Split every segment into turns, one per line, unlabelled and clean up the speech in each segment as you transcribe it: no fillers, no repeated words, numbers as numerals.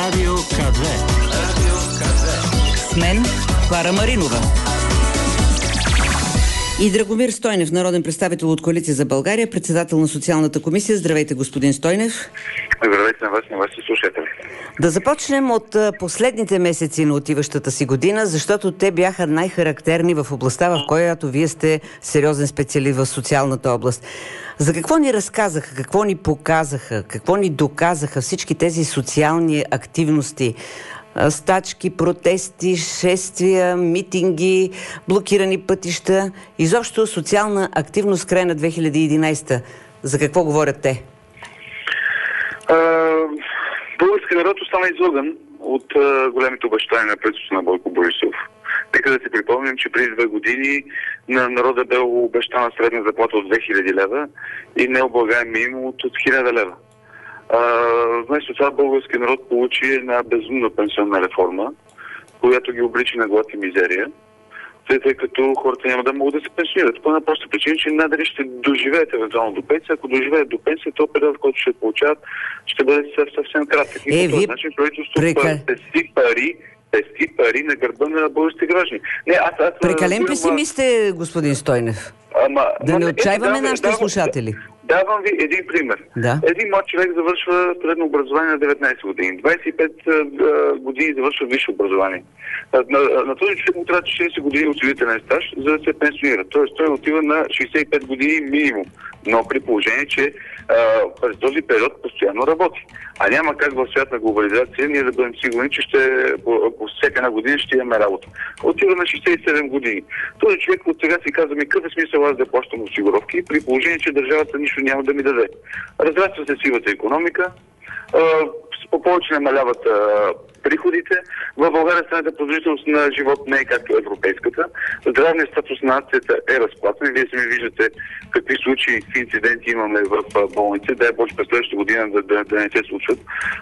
Радио К2.
С мен Клара Маринова. И Драгомир Стойнев, народен представител от Коалиция за България, председател на Социалната комисия. Здравейте, господин Стойнев.
Здравейте на вас и на вашите слушатели.
Да започнем от последните месеци на отиващата си година, защото те бяха най-характерни в областта, в която вие сте сериозен специалист в социалната област. За какво ни разказаха, какво ни показаха, какво ни доказаха всички тези социални активности? Стачки, протести, шествия, митинги, блокирани пътища, изобщо социална активност в края на 2011. За какво говорят те?
Български народ остана излъган от големите обещания на правителството на Бойко Борисов. Нека да си припомним, че преди 2 години на народа бе обещана средна заплата от 2000 лева и необлагаем минимум от 1000 лева. Вместо това български народ получи една безумна пенсионна реформа, която ги обличи на глад и мизерия, тъй като хората няма да могат да се пенсионират. По една проста причина, че надали ще доживеят евентуално до пенсия. Ако доживеят до пенсия, то период, в който ще получават, ще бъде съвсем кратък. И по този начин правителството пести пари на гърба на българските граждани.
Прекален песимист сте, господин Стойнев. Да не отчаиваме нашите слушатели.
Давам ви един пример.
Да.
Един млад човек завършва средно образование на 19 години. 25 години завършва висше образование. На този човек му трябва 40 години осигурителен стаж, за да се пенсионира. Тоест той отива на 65 години минимум. Но при положение, че през този период постоянно работи. А няма как в свят на глобализация ние да бъдем сигурни, че по всяка една година ще имаме работа. Отива на 67 години. Този човек от сега си казва: какъв е смисъл аз да плащам осигуровки, при положение, че държавата нищо няма да ми даде. Разраства се сивата икономика, по повече намаляват приходите. В България страната продължителност на живот не е както европейската. Здравният статус на нацията е разплатен. Вие сами виждате какви случаи и инциденти имаме в болници. Дай Боже през следващата година да не се случват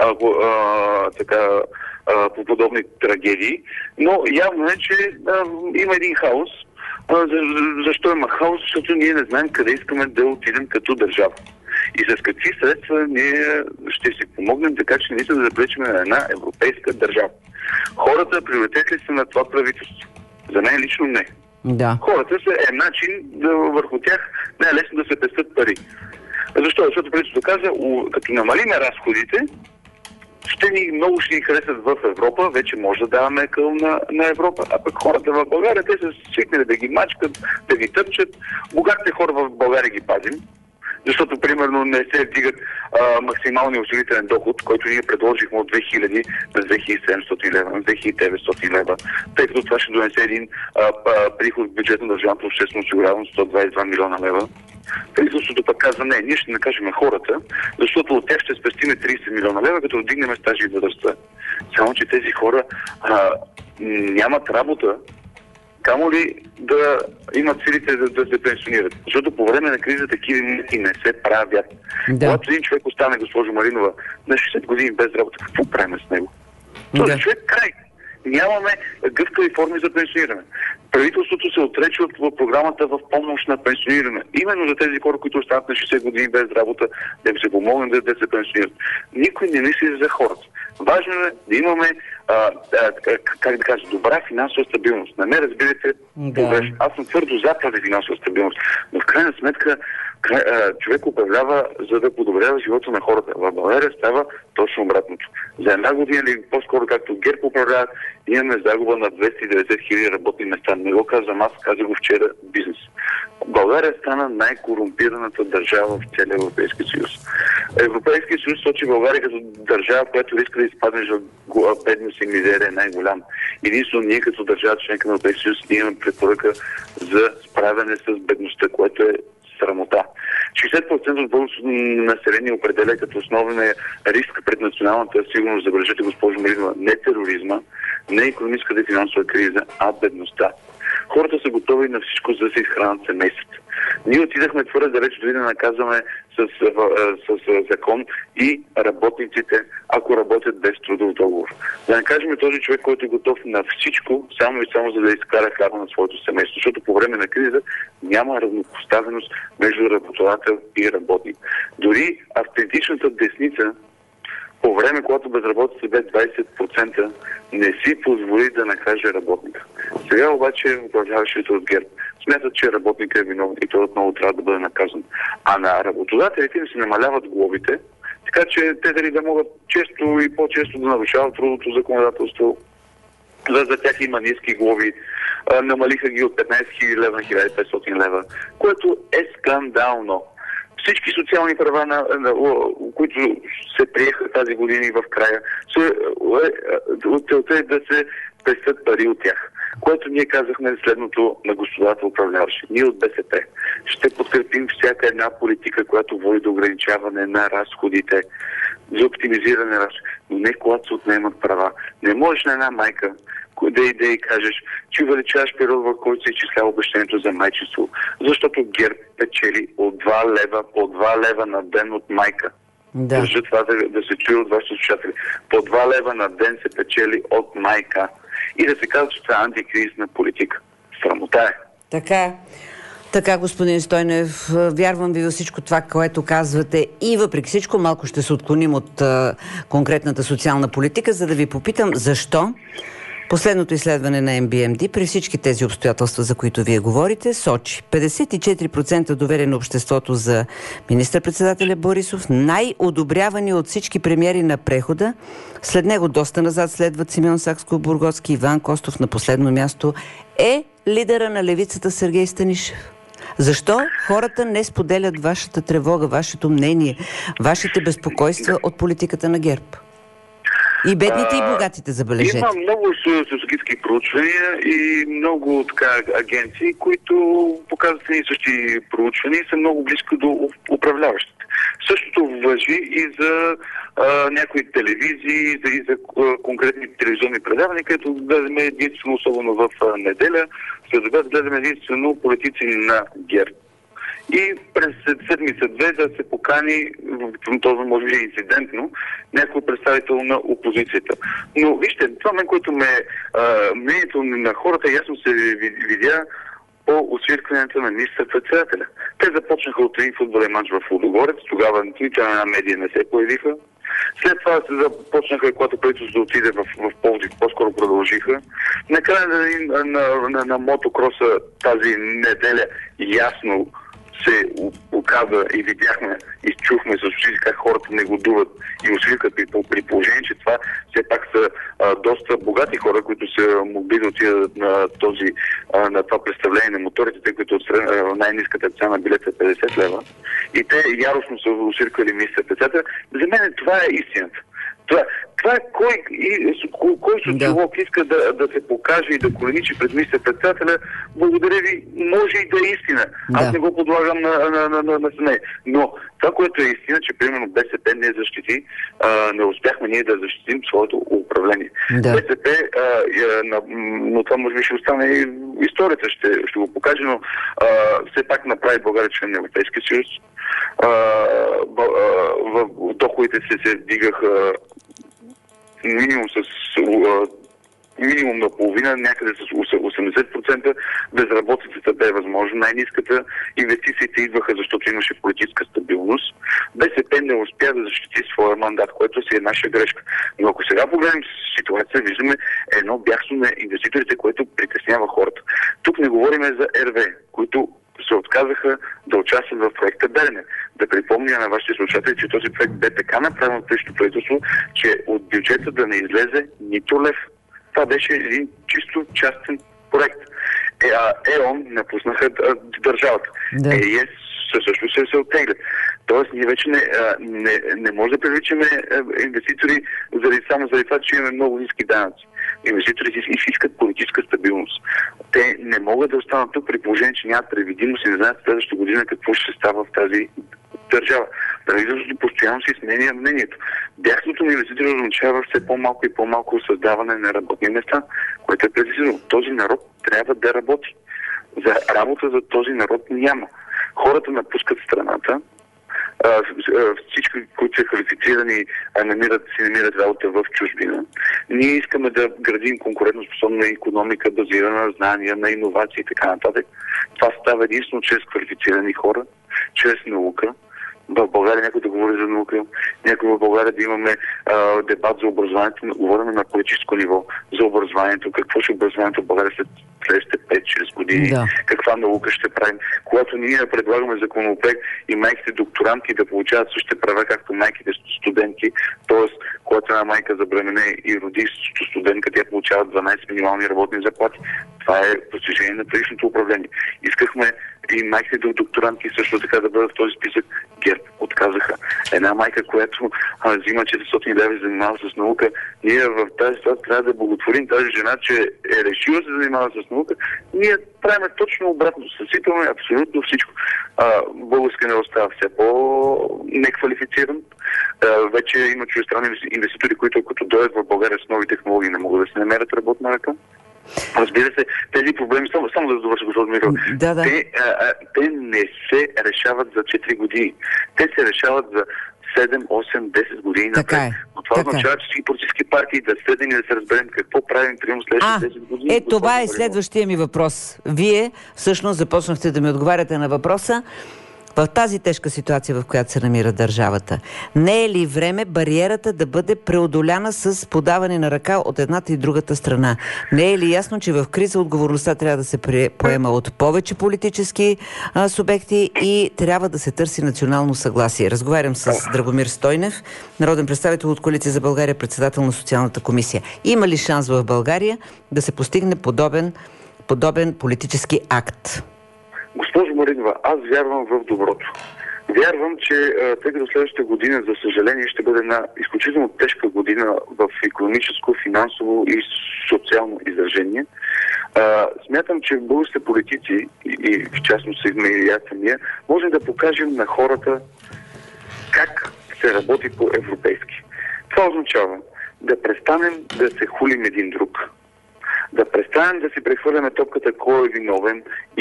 по подобни трагедии. Но явно е, че има един хаос. Защо има хаос? Защото ние не знаем къде искаме да отидем като държава. И с какви средства ние ще си помогнем, така че наистина да влечем на една европейска държава. Хората приоритет ли са на това правителство? За мен лично не.
Да.
Хората са начин върху тях не е лесно да се пестят пари. Защо? Защото правителството каза, като намалиме разходите, много ще ни харесат в Европа, вече може да даваме къл на Европа. А пък хората в България, те са свикнали да ги мачкат, да ги тъпчат. Богатите хора в България ги пазим, защото, примерно, не се вдигат максималния осигурителен доход, който ние предложихме от 2000 на 2700 лева, на 2900 лева, тъй като това ще донесе един приход в бюджет на държавното обществено осигуряване 122 милиона лева. Правителството пък казва: не, ние ще накажем хората, защото от тях ще спестиме 30 милиона лева, като вдигнем стажа и възрастта. Само че тези хора нямат работа, камо ли да имат силите да се пенсионират. Защото по време на криза такива мерки не се правят.
Да.
Когато един човек остане, госпожо Маринова, на 60 години без работа, какво правим с него? Този човек край. Нямаме гъвкави форми за пенсиониране. Правителството се отрече от програмата в помощ на пенсиониране. Именно за тези хора, които остават на 60 години без работа, да им се помогнем да се пенсионират. Никой не мисли за хората. Важно е да имаме добра финансова стабилност. Не ме разбирате погрешно. Аз съм твърдо за тази финансова стабилност. Но в крайна сметка човек управлява, за да подобрява живота на хората. В България става точно обратното. За една година, или по-скоро както ГЕРБ управлява, имаме загуба на 290 хиляди работни места. Не го казвам аз, казах го вчера бизнес. България стана най-корумпираната държава в целия Европейски съюз. Европейския съюз сочи България като държава, която иска да изпадне в бедност и мизерия най-голям. Единствено ние като държава, членка на Европейския съюз, имаме препоръка за справяне с бедността, което е срамота. 60% от българското население определя като основен риск пред националната сигурност, забележете, госпожо Маринова, не тероризма, не икономическата и финансова криза, а бедността. Хората са готови на всичко, за да се изхранят семействата. Ние отидахме твърде далеч, дори да наказваме с закон и работниците, ако работят без трудов договор. Да не кажем този човек, който е готов на всичко, само и само за да изкара хляба на своето семейство. Защото по време на криза няма равнопоставеност между работодател и работник. Дори автентичната десница по време, когато безработица бе 20%, не си позволи да накаже работника. Сега обаче управляващите от ГЕРБ смятат, че работникът е виновен и той отново трябва да бъде наказан. А на работодателите им се намаляват глобите, така че те дали да могат често и по-често да нарушават трудовото законодателство. За тях има ниски глоби. Намалиха ги от 15 000 лева на 1500 лева, което е скандално. Всички социални права, които се приеха тази година и в края, целта е да се пестят пари от тях. Което ние казахме следното на господата управляващи. Ние от БСП ще подкрепим всяка една политика, която води до ограничаване на разходите, за оптимизиране на разходите, но не когато се отнемат права. Не можеш на една майка да й кажеш, че увеличаваш период, в който се изчислява обещанието за майчество, защото ГЕРБ печели от 2 лева по 2 лева на ден от майка. Да. Държа това да се чуе от вашите слушатели. По 2 лева на ден се печели от майка. И да се казва, че това е антикризисна политика. Срамота е.
Така, господин Стойнев, вярвам ви във всичко това, което казвате и въпреки всичко малко ще се отклоним от конкретната социална политика, за да ви попитам защо последното изследване на MBMD при всички тези обстоятелства, за които вие говорите, сочи 54% доверие на обществото за министър-председателя Борисов, най-одобрявани от всички премиери на прехода. След него доста назад следват Симеон Сакскобургготски, Иван Костов, на последно място е лидера на левицата Сергей Станишев. Защо хората не споделят вашата тревога, вашето мнение, вашите безпокойства от политиката на ГЕРБ? И бедните, и богатите, забележете.
Има много социологически проучвания и много агенции, които показват и същи проучвания и са много близко до управляващите. Същото важи и за някои телевизии, и за конкретни телевизионни предавания, където гледаме единствено, особено в неделя, след обяд гледаме единствено политици на ГЕРБ. И през седмица-две да се покани, това може би инцидентно, някой представител на опозицията. Но вижте, това мен, което мнението на хората ясно се видя по освиркването на министър-председателя. Те започнаха от един футболен мач в Лудогорец, тогава нито една медия не се появиха. След това се започнаха, когато правителството отиде в Пловдив, по-скоро продължиха. Накрая на мотокроса тази неделя ясно се оказа и видяхме, изчухме с очи как хората негодуват и усвикат при положение, че това все пак са доста богати хора, които са могли да отидат на това представление на моторите, тъй като най-ниската цена на билет е 50 лева. И те яростно са усвиркали министър-председателя. За мен това е истината. Това е кой социолог иска да се покаже и да коленичи пред министър-председателя, благодаря ви, може и да е истина. Да. Аз не го подлагам на съмнение. Но това, което е истина, че примерно БСП не защити, не успяхме ние да защитим своето управление. Да. БСП, но това може би ще остане и историята, ще го покаже, но все пак направи България член на Европейския съюз. В доходите се вдигаха минимум на половина, някъде с 80%, безработицата бе възможно най-ниската, инвестициите идваха, защото имаше политическа стабилност. БСП не успя да защити своя мандат, което си е наша грешка. Но ако сега погледнем ситуация, виждаме едно бягство на инвеститорите, което притеснява хората. Тук не говорим за РВ, които се отказаха да участват в проекта Белене. Да припомня на вашите слушатели, че този проект бе така направен от предишното правителство, че от бюджета да не излезе нито лев. Това беше един чисто частен проект. ЕОН напуснаха държавата. Да. ЕИС също се оттеглят. Тоест, ние вече не може да привличаме инвеститори само заради това, че имаме много ниски данъци. Инвеститорите искат политическа стабилност. Те не могат да останат тук при положение, че нямат предвидимост и не знаят следващата година какво ще става в тази държава. Правителството постоянно си сменя мнението. Бягството на инвеститори означава все по-малко и по-малко създаване на работни места, което е прецизирано. Този народ трябва да работи. За работа за този народ няма. Хората напускат страната, всички, които са квалифицирани, си намират работа в чужбина. Ние искаме да градим конкурентоспособна икономика, базирана на знания, на иновации и така нататък. Това става единствено чрез квалифицирани хора, чрез наука в България някой да говори за наука, някой в България да имаме дебат за образованието, говорим на политическо ниво за образованието, какво ще образованието в България след следващите 5-6 години, каква наука ще правим. Когато ние предлагаме законопроект и майките докторантки да получават същите права, както майките студентки, т.е. когато една майка забремене и роди студентка, тя получава 12 минимални работни заплати. Това е постижение на предишното управление. Искахме и майките докторантки също така да бъдат в този списък. ГЕРБ отказаха. Една майка, която взима 400 лева и занимава с наука, ние в тази ситуация трябва да благотворим тази жена, че е решила да се занимава с наука. Ние правим точно обратно. Съсипваме абсолютно всичко. Българска не остава все по-неквалифициран. Вече има чуждестранни инвеститори, които като дойдат в България с нови технологии, не могат да се намерят работна ръка. Разбира се, тези проблеми, само да довърша, господин Михаил, те не се решават за 4 години. Те се решават за 7, 8, 10 години напред. Но това означава, че всички политически партии да седнем и да се разберем какво правим прямо следващите 10 години.
Това е следващия ми въпрос. Вие всъщност започнахте да ми отговаряте на въпроса. В тази тежка ситуация, в която се намира държавата, не е ли време бариерата да бъде преодоляна с подаване на ръка от едната и другата страна? Не е ли ясно, че в криза отговорността трябва да се поема от повече политически субекти и трябва да се търси национално съгласие? Разговарям с Драгомир Стойнев, народен представител от Коалиция за България, председател на Социалната комисия. Има ли шанс в България да се постигне подобен политически акт?
Госпожо Маринова, аз вярвам в доброто. Вярвам, че тъй като следващата година, за съжаление, ще бъде една изключително тежка година в икономическо, финансово и социално изражение. Смятам, че българските политици, и в частност и аз самия, можем да покажем на хората как се работи по-европейски. Това означава да престанем да се хулим един друг. Да престанем да си прехвърляме топката кой е виновен и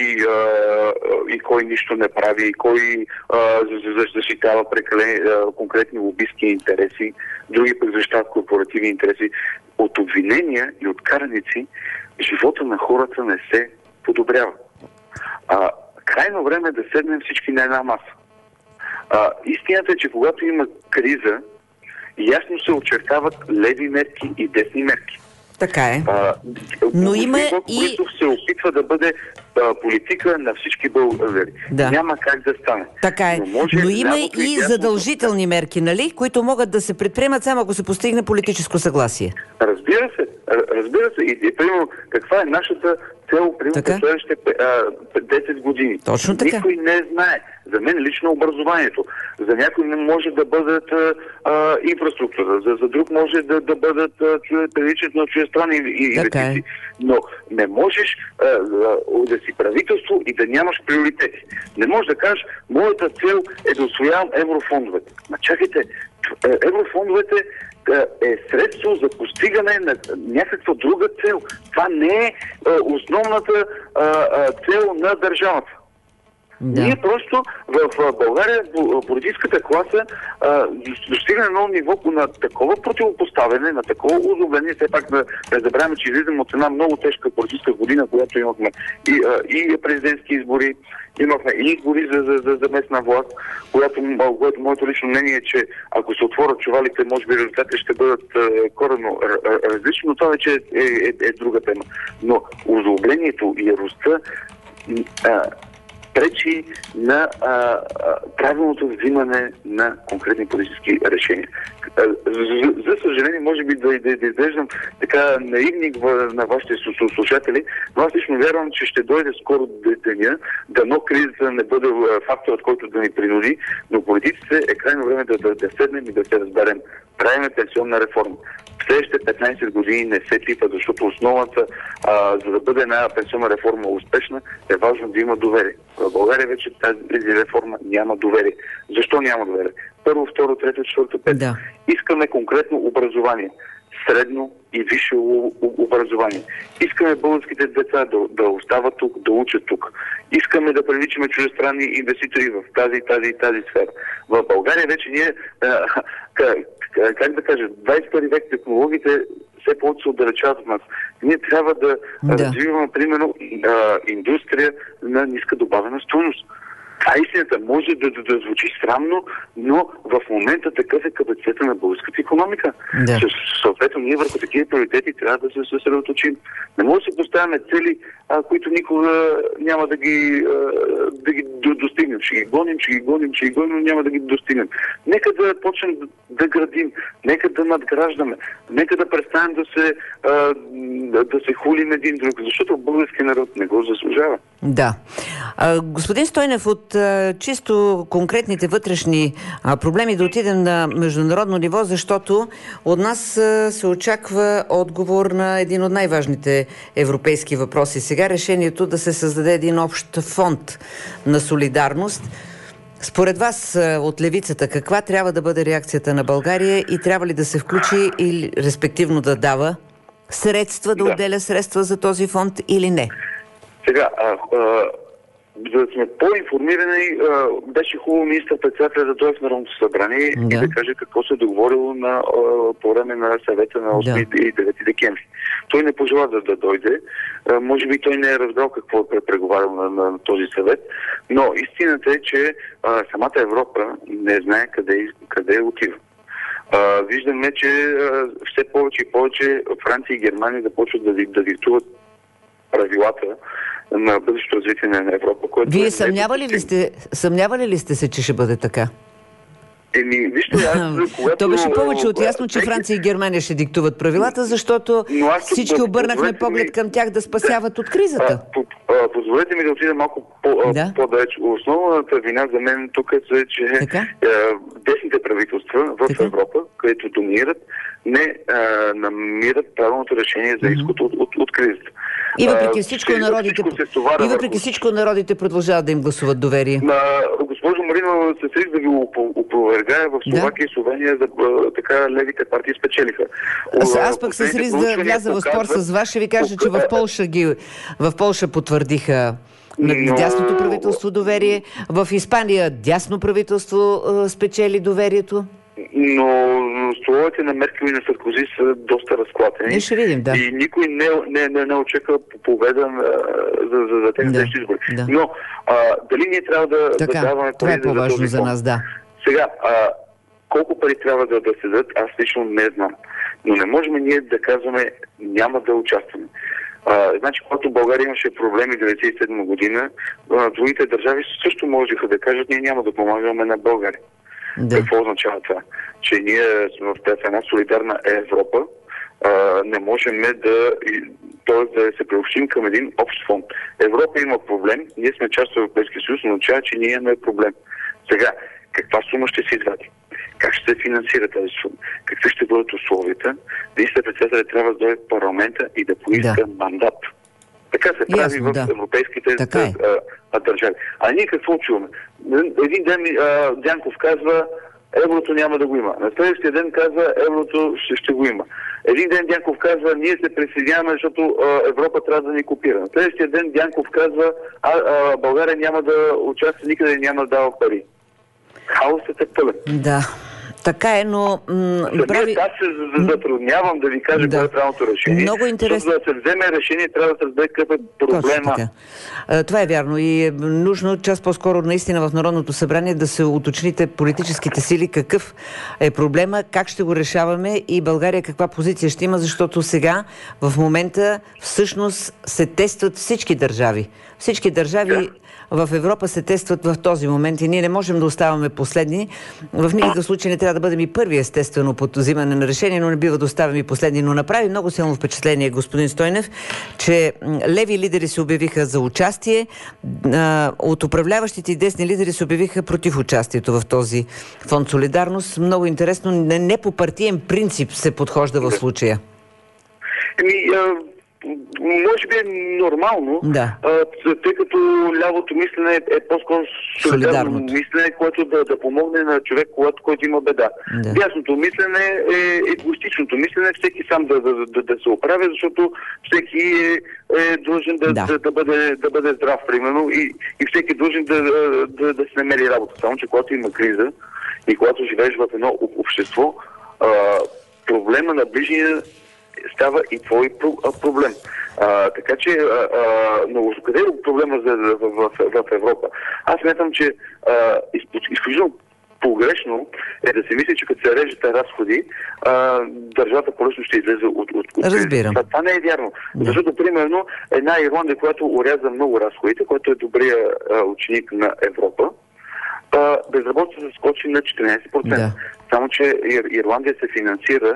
кой нищо не прави, и кой защитава конкретни лобистки интереси, други пък защитават корпоративни интереси. От обвинения и от караници живота на хората не се подобрява. Крайно време е да седнем всички на една маса. Истината е, че когато има криза, ясно се очертават леви мерки и десни мерки.
Така е. Но има и...
се опитва да бъде политика на всички българи. Няма как да стане.
Така е. Но има и задължителни мерки, нали? Които могат да се предприемат само ако се постигне политическо съгласие.
Разбира се. И примерно, каква е нашата цел в следващите 10 години?
Точно така.
Никой не знае. За мен лично образованието. За някой не може да бъдат инфраструктура. За друг може да бъдат привличането на чуждестранни инвестиции. Но не можеш да си правителство и да нямаш приоритети. Не можеш да кажеш, моята цел е да усвоявам еврофондовете. Чакайте, еврофондовете е средство за постигане на някаква друга цел. Това не е основната цел на държавата. Ние просто в България политическата класа достигна едно ниво на такова противопоставяне, на такова озлобление. Все пак да забравяме, че излизаме от една много тежка политическа година, която имахме и президентски избори, имахме и избори за местна власт, което моето лично мнение е, че ако се отворят чувалите, може би резултатите ще бъдат коренно различни, но това вече е друга тема. Но озлоблението и яростта пречи на правилното взимане на конкретни политически решения. За съжаление, може би да изглеждам така наивник на вашите слушатели, но аз лично вярвам, че ще дойде скоро деня, дано кризата не бъде факторът, който да ни принуди, но политиците е крайно време да седнем и да се разберем. Правим пенсионна реформа. В следващите 15 години не се пипа, защото основата, за да бъде една пенсионна реформа успешна, е важно да има доверие. В България вече тази реформа няма доверие. Защо няма доверие? Първо, второ, трето, четвърто, пето. Искаме конкретно образование. Средно и висше образование. Искаме българските деца да остават тук, да учат тук. Искаме да привличаме чуждестранни инвеститори в тази сфера. В България вече ние, как да кажа, 21 век технологиите все повече се отдалечават от нас. Ние трябва да развиваме, примерно, индустрия на ниска добавена стойност. Това е истината. Може да звучи срамно, но в момента такъв е капацитета на българската икономика.
Да.
Съответно, ние върху такива приоритети трябва да се съсредоточим. Не може да се поставяме цели, които никога няма да ги достигнем. Ще ги гоним, но няма да ги достигнем. Нека да почнем да градим, нека да надграждаме, нека да престанем да се хулим един друг, защото българския народ не го заслужава.
Да. Господин Стойнев, от чисто конкретните вътрешни проблеми да отидем на международно ниво, защото от нас се очаква отговор на един от най-важните европейски въпроси. Сега решението да се създаде един общ фонд на солидарност. Според вас от левицата, каква трябва да бъде реакцията на България и трябва ли да се включи или респективно да дава средства, да отделя средства за този фонд или не?
Сега, за да сме по-информирани, беше хубаво министър-председателя да дойде в Народното събрание и да каже какво се е договорило по време на съвета на 8 и 9 декември. Той не пожела да дойде. Може би той не е разбрал какво е преговарял на този съвет, но истината е, че самата Европа не знае къде отива. Виждаме, че все повече и повече Франция и Германия започват да диктуват правилата на бъдещето развитие на Европа.
Вие съмнявали ли сте се, че ще бъде така?
Вижте, когато...
То беше повече от ясно, че Франция и Германия ще диктуват правилата, защото всички обърнахме поглед към тях да спасяват от кризата.
Позволете ми да отида малко по-далеч. Основната вина за мен тук е, че десните правителства в Европа, където доминират, не намират правилното решение за изход от кризата.
И въпреки всичко народите продължават да им гласуват доверие.
Госпожо Маринова, се среща да ви опровергая, в Словакия и Словения така левите партии спечелиха.
Аз пък се среща да вляза в спор с вас, ще ви кажа, че в Полша потвърдиха на дясното правителство доверие, в Испания дясно правителство спечели доверието.
Но столовете на Меркел и на Саркози са доста разклатени.
Ще видим, да.
И никой не очаква победа за тези избори. Да. Но дали ние трябва да даваме пари?
Това е по-важно за нас, да.
Сега, колко пари трябва да се дадат, аз лично не знам. Но не можем ние да казваме няма да участваме. Значи, когато България имаше проблеми 1997 година, другите държави също можеха да кажат, ние няма да помагаме на България. Да. Какво означава това? Че ние сме в една солидарна Европа, не можем да се приобщим към един общ фонд. Европа има проблем, ние сме част от Европейския съюз, но означава, че ние имаме проблем. Сега, каква сума ще се извади? Как ще се финансира тази сума? Какви ще бъдат условията? Министър-председателят трябва да дойде в парламента и да поиска мандат. Така се прави в европейските държави. А ние какво чуваме? Един ден Дянков казва, еврото няма да го има. На следващия ден казва, еврото ще го има. Един ден Дянков казва, ние се присъединяваме, защото Европа трябва да ни копира. На следващия ден Дянков казва, България няма да участва никъде и няма да дава пари. Хаосът е пълен.
Да. Така е, но...
Аз се затруднявам да ви кажа кое е правилното решение.
Много интересно.
За да се вземе решение, трябва да се разбере какъв е проблема.
Това е вярно и е нужно час по-скоро наистина в Народното събрание да се уточните политическите сили, какъв е проблема, как ще го решаваме и България каква позиция ще има, защото сега в момента всъщност се тестват всички държави. Всички държави в Европа се тестват в този момент и ние не можем да оставаме последни. В никакъв случай не трябва да бъдем и първи, естествено, под взимане на решение, но не бива да оставаме и последни. Но направи много силно впечатление, господин Стойнев, че леви лидери се обявиха за участие, от управляващите и десни лидери се обявиха против участието в този фонд Солидарност. Много интересно, не по партиен принцип се подхожда в случая.
Може би е нормално, тъй като лявото мислене е по-скоро солидарно мислене, което да помогне на човек, който има беда. Дясното мислене е егоистичното мислене, всеки сам да се оправя, защото всеки е длъжен да бъде здрав, примерно, и всеки е длъжен да се намери работа. Само че когато има криза и когато живееш в едно общество, проблема на ближния става и твой проблем. Така че, но къде е проблема в Европа? Аз смятам, че изключително погрешно е да се мисли, че като се режете разходи, държавата по-лесно ще излезе от
Разбирам.
Това не е вярно. Да. Защото, примерно, една Ирландия, която уряза много разходите, който е добрия ученик на Европа, безработицата се скочи на 14%. Да. Само, че Ирландия се финансира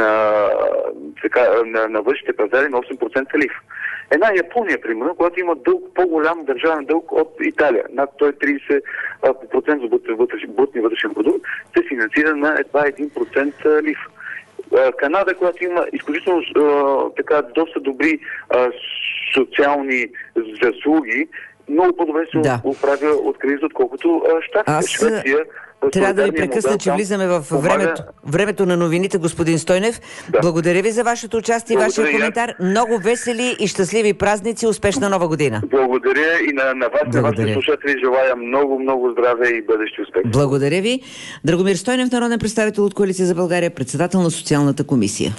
на външните пазари на 8% лихв. Една Япония, примерно, която има по-голям държавен дълг от Италия, над 130% за брутния вътрешен продукт, се финансира на едва 1% лихв. Канада, която има изключително доста добри социални заслуги, много по-добре се оправя от криза, отколкото Щатите. Швеция.
Трябва да ви прекъсна, че влизаме в времето на новините, господин Стойнев. Да. Благодаря ви за вашето участие и вашия коментар. Много весели и щастливи празници. Успешна нова година.
Благодаря и на вас, на вашите слушатели желая много, много здраве и бъдещи успехи.
Благодаря ви. Драгомир Стойнев, народен представител от Коалиция за България, председател на Социалната комисия.